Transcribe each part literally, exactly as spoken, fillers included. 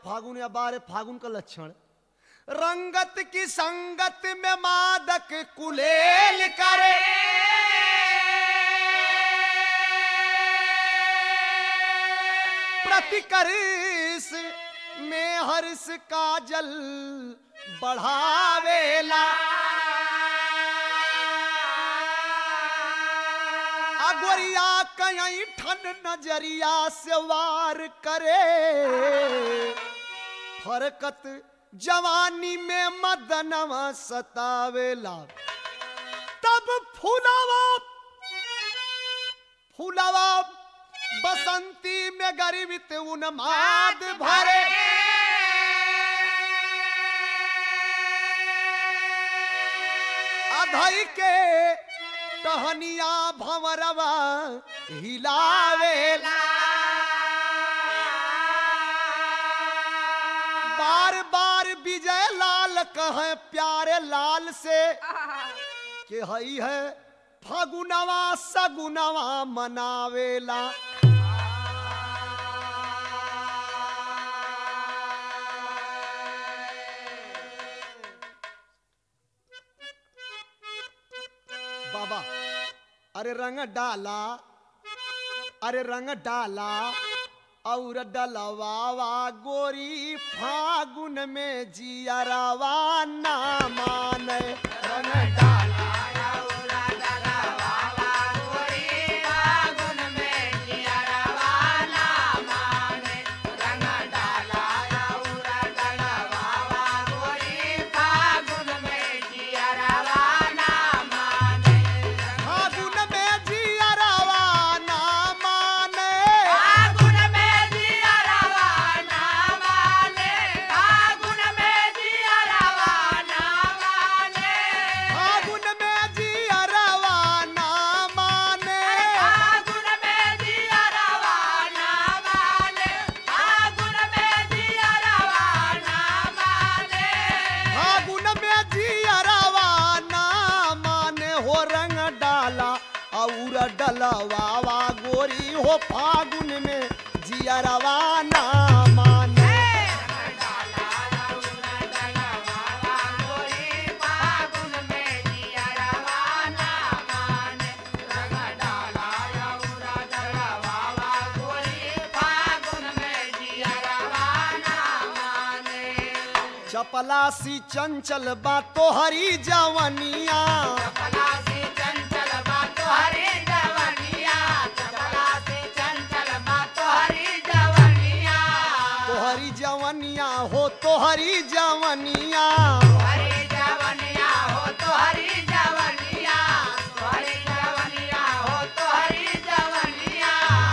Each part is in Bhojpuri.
फागुन या बारह फागुन का लक्षण। रंगत की संगत में मादक कुलेल करे, प्रतिकर्ष में हर्ष का जल बढ़ावेला। अगोरिया कहीं ठन नजरिया से वार करे, फरकत जवानी में मदनवा सतावेला। तब फूलावा फूलावा बसंती में गर्वित उन्माद भरे, अधई के टहनिया भंवरवा हिलावेला। बार बार विजय लाल कहे प्यारे लाल से कि हई है फागुनवा सगुनवा मनावेला। बाबा अरे रंग डाला, अरे रंग डाला और डलवावा गोरी फागुन में जियरवा ना माने। रंग डाला और डलवावा गोरी फागुन में जियरवा ना माने। रंग डाला और डलवावा गोरी फागुन में जियरवा ना माने। फागुन में जियरवा ना माने, फागुन में जियरवा ना माने, फागुन में जियरवा ना माने, फागुन में जियरवा ना माने, फागुन में जियरवा ना माने, फागुन में जियरवा ना माने, फागुन में जियरवा ना माने। हो रंग डाला और डलवावा गोरी हो फागुन में जियरवा ना माने। चपला सी चंचल बा तोहरी जवनिया, चपला सी चंचल बा तोहरी जवनिया, चपला सी चंचल बा तोहरी जवनिया। तोहरी जवनिया हो तोहरी जवनिया, तोहरी जवनिया हो तोहरी जवनिया, तोहरी जवनिया हो तोहरी जवनिया।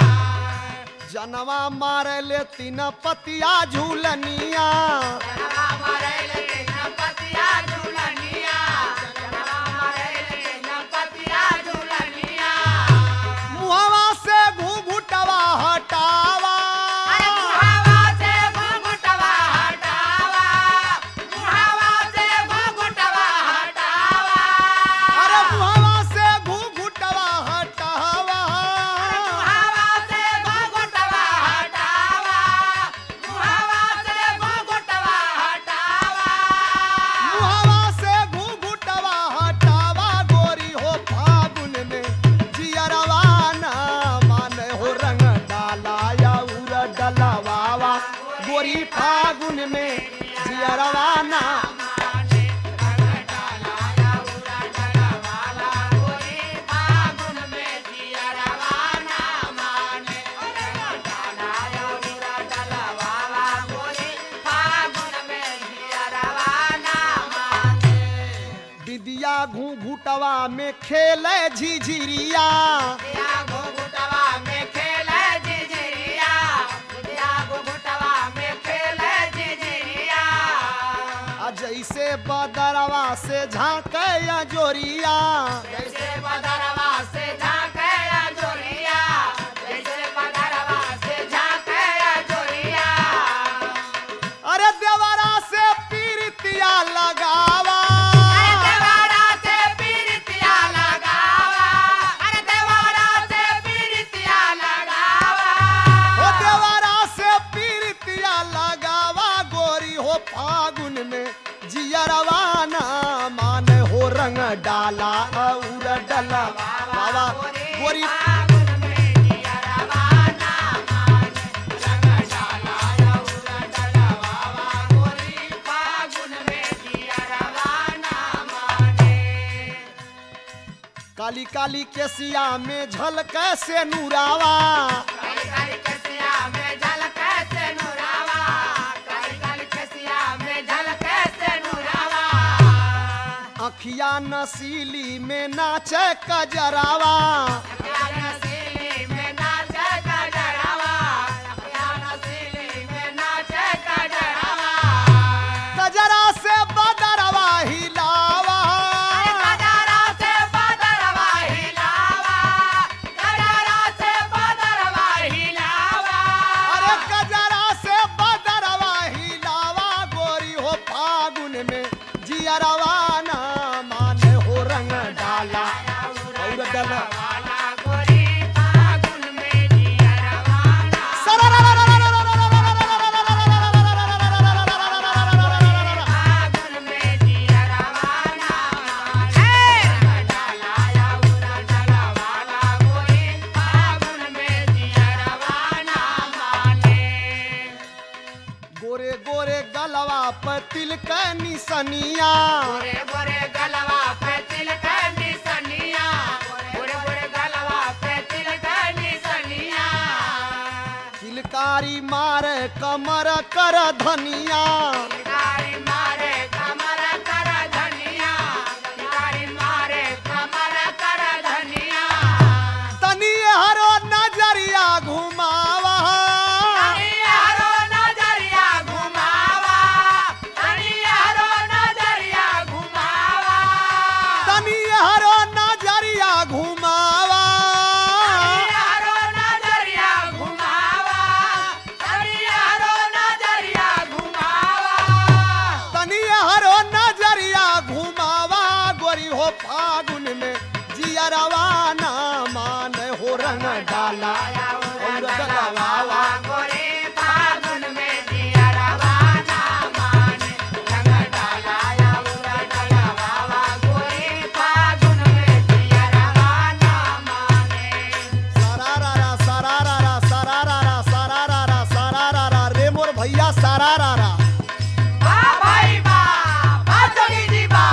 जनवा मारे ले तीन पतिया झूलनिया, जनवा मारे ले तीन पतिया झूलनिया, जनवा मारे ले तीन पतिया झूलनिया। मुहवा से घूंघटवा हटावा, अरे मुहवा से घूंघटवा हटावा, मुहवा से घूंघटवा हटावा, अरे मुहवा से घूंघटवा हटावा, मुहवा से घूंघटवा हटावा, मुहवा से घूंघटवा हटावा, मुहवा से घूंघटवा हटावा। गोरी हो फागुन में जियरवा ना माने। हो रंग डाला या उर डलवावा गोरी फागुन में जियरवा ना माने। रंग डाला या उर डलवावा गोरी फागुन में जियरवा ना माने। रंग डाला या उर डलवावा गोरी फागुन में जियरवा ना माने। दिदिया घूंघटवा में खेले झिझिरिया, दिदिया घूंघटवा में खेले झिझिरिया, दिदिया घूंघटवा में खेले झिझिरिया। आ जैसे बदरवा से झांके जोरिया, जैसे बदरवा से झांके जोरिया, जैसे बदरवा से झांके जोरिया। अरे देवरा से पीरतिया लगावा, अरे देवरा से पीरतिया लगावा, अरे देवरा से पीरतिया लगावा, ओ देवरा से पीरतिया लगावा। डाला और डला बाबा गोरी काली काली केसिया में झलक से नूरावा काली काली कसिया में झलक से नूरावा काली काली कसिया में झलक से नूरावा अखिया नसीली में नाचे कजरावा अखिया नसीली में नाचे कजरावा अखिया नसीली में नाचे कजरावा कजरा से बदरवा हिलावा कजरा से बदरवा हिलावा कजरा से बदरवा हिलावा अरे कजरा से बदरवा हिलावा गोरी हो फागुन में जियरवा ना माने हो रंग डाला और डला वाला गोरी फागुन में जियरवाना फागुन में जियरवाना हे डाला उरा डाला वाला गोरी फागुन में जियरवाना माने गोरे गोरे गलवा पर तिलक निसनिया गोरे गोरे गलवा पे तिलक निसनिया गोरे गोरे गलवा पे तिलक निसनिया किलकारी मार कमर कर धनिया गाड़ी मारे कमर कर धनिया गाड़ी मारे कमर कर धनिया तनी हरो नजरिया घुमावा हरो नजरिया घुमावा हरो नजरिया घुमावा तनी हरो नजरिया घुमावा हरो नजरिया घुमावा हरो नजरिया घुमावा तनी हरो नजरिया घुमावा गोरी हो फागुन में जियरवा ना मान हो रंग डाला और डलवावा गोरे फागुन में जियरवाना माने रंग डाला उरा डाला बाबा गोरे फागुन में जियरवाना माने सरारारा सरारारा सरारारा सरारारा सरारारा रे मोर भैया सरारारा बा भाई बा बा जोगी जी बा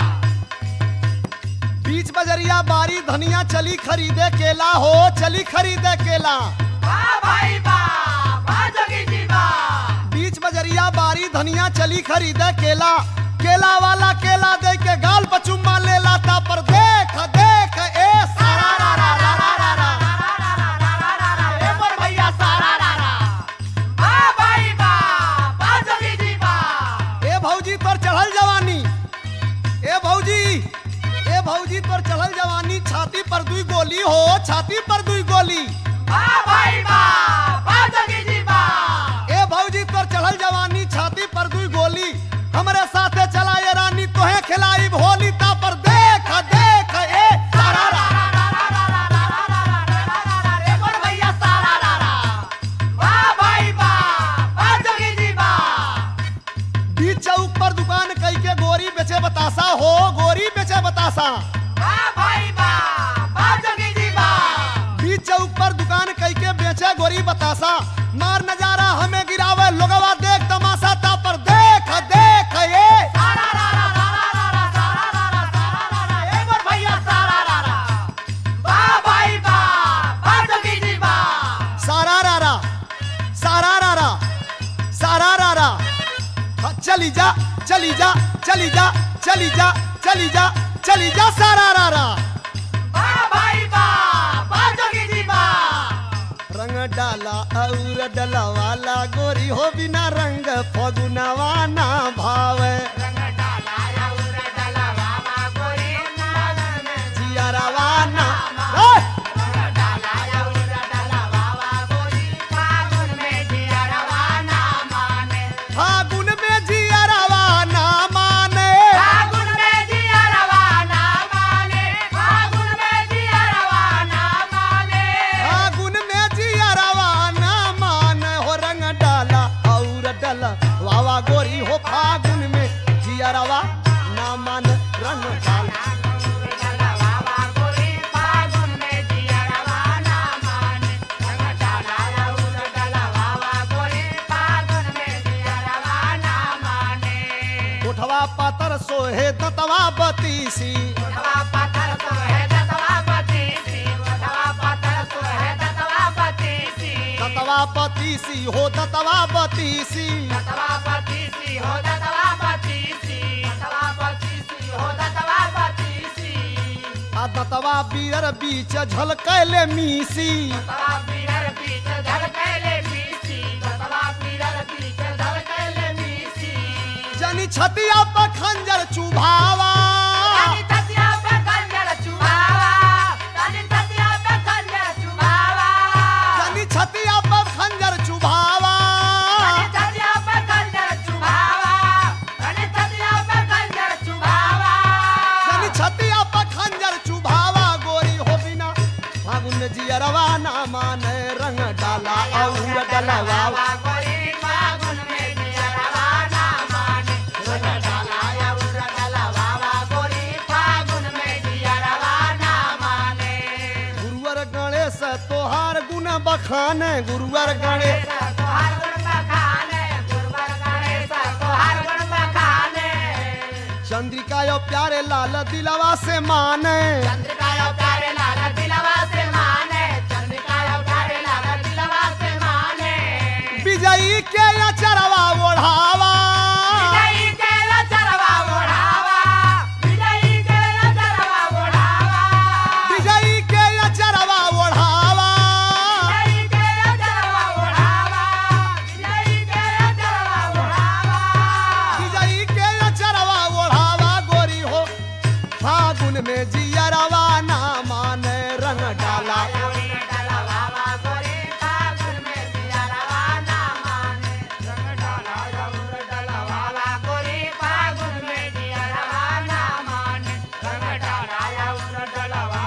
बीच बजरिया बारी धनिया चली खरीदे केला हो चली खरीदे केला बा भाई बा बा जोगी जी बा बीच बजरिया बारी धनिया चली खरीदे केला केला वाला केला दे के गाल पर चुम्मा ले लाता पर देख देख ए सरारारा ए मोर भैया सारा रारा बा भाई बा बा जोगी जी बा ए भौजी तोर चढ़ल जवानी ए भौजी ए भौजी तोर चढ़ल जवानी छाती पर दुई गोली हो छाती पर दुई गोली बा भाई बा बा जोगी जी बा ए भौजी तोर चढ़ल जवानी छाती पर दुई गोली हमरे साथे चला ये रानी तोहे खिलाई भोली ता पर देख देख ए सरारा ए मोर भैया सारा रारा बा भाई बा बा जोगी जी बा बीच चौक पर दुकान कई के गोरी बेचे बतासा हो गोरी बेचे बतासा बा भाई बा बा जोगी जी बा बीच चौक पर दुकान कई के बेचे गोरी बतासा मार नजारा हमें गिरावे लोगवा देख तमाशा ता पर देख देख ये सारा रारा सारा रारा सारा रारा सारा रारा ए मोर भैया सारा रारा बा भाई बा बा जोगी जी बा सारा रारा सारा रारा सारा रारा हाँ, चली जा चली जा चली जा चली जा चली जा चली जा सारा रारा बा भाई बा बा जोगी जी बा रंग डाला और डला वाला गोरी हो बिना रंग फगुनवा ना भावे रंग डाला या उरा डाला बाबा गोरी फागुन में जियरवा ना रंग डाला या उरा डाला बाबा गोरी फागुन में जियरवाना माने फागुन में जियरवा ना माने फागुन में जियरवाना माने फागुन में जियरवाना माने फागुन में जियरवा ना माने हो रंग डाला और डला वावा गोरी हो फागुन में जियरवा ना मान रंग डाला पत्थर सोहे दतवा बतीसी उठवा पत्थर सोहे दतवा बतीसी उठवा पत्थर सोहे दतवा बतीसी दतवा बतीसी हो दतवा बतीसी दतवा बतीसी हो दतवा बतीसी दतवा बतीसी हो दतवा बतीसी आ दतवा बीर बीच झलकैले मीसी दतवा बीरर बीच झलकैले मीसी दतवा बीरर बीच झलकैले मीसी जनी छतिया पर खंजर चुभावा रानी ततिया पे खंजर चुभावा रानी ततिया पे खंजर चुभावा जनी छतिया पर खंजर चुभावा रानी ततिया पे खंजर चुभावा रानी ततिया पे खंजर चुभावा जनी छतिया पर खंजर चुभावा गोरी हो बिना फागुन में जियरवा ना माने रंग डाला और डलवावा गोरी फागुन में दिया रवाना माने रंग डाला या उर डलवावा गोरी फागुन में दिया रवाना माने गुरुवर गणेश तोहार गुण बखाने गुरुवर गणेश तोहार गुण बखाने गुरुवर गणेश तोहार गुण बखाने चंद्रिका यो प्यारे लाल दिलवा से माने चंद्रिका यो प्यारे लाल दिलवा से माने चंद्रिका यो प्यारे लाल दिलवा से माने विजयी के अचरवा ओढ़ावा विजयी के लचरवा ओढ़ावा विजयी के लचरवा ओढ़ावा विजयी के अचरवा ओढ़ावा विजयी के लचरवा ओढ़ावा विजयी के लचरवा ओढ़ावा विजयी के अचरवा ओढ़ावा गोरी हो फागुन में जियरवा ना माने रंग डाला गोरी डलवावा गोरी फागुन में दिया रवाना माने रंग डाला जरूर डलवावा गोरी फागुन में दिया रवाना माने रंग डाला जरूर डलवावा